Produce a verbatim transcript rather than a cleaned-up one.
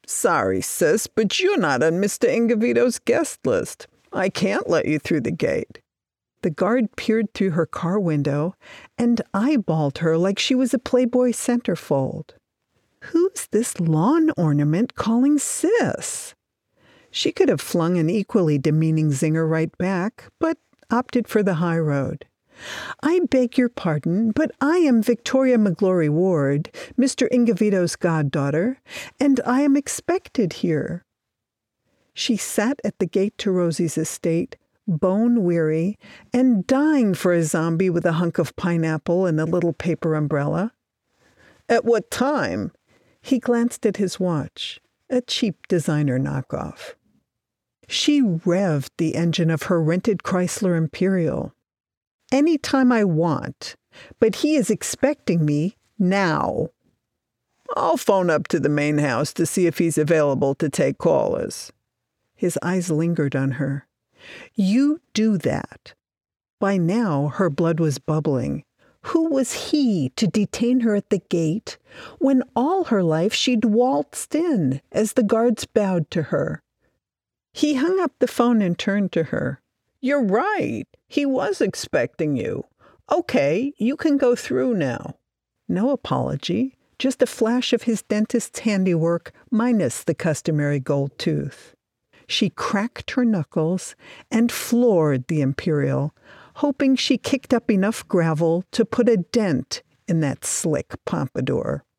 Sorry, sis, but you're not on Mister Ingavito's guest list. I can't let you through the gate. The guard peered through her car window and eyeballed her like she was a Playboy centerfold. Who's this lawn ornament calling sis? She could have flung an equally demeaning zinger right back, but opted for the high road. I beg your pardon, but I am Victoria McGlory Ward, Mister Ingavito's goddaughter, and I am expected here. She sat at the gate to Rosie's estate, bone-weary and dying for a zombie with a hunk of pineapple and a little paper umbrella. At what time? He glanced at his watch, a cheap designer knockoff. She revved the engine of her rented Chrysler Imperial. Any time I want, but he is expecting me now. I'll phone up to the main house to see if he's available to take callers. His eyes lingered on her. You do that. By now, her blood was bubbling. Who was he to detain her at the gate when all her life she'd waltzed in as the guards bowed to her? He hung up the phone and turned to her. You're right. He was expecting you. Okay, you can go through now. No apology, just a flash of his dentist's handiwork minus the customary gold tooth. She cracked her knuckles and floored the Imperial, hoping she kicked up enough gravel to put a dent in that slick pompadour.